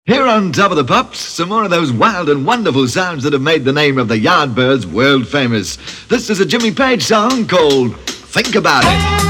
Here on Top of the Pops, some more of those wild and wonderful sounds that have made the name of the Yardbirds world famous. This is a Jimmy Page song called Think About It.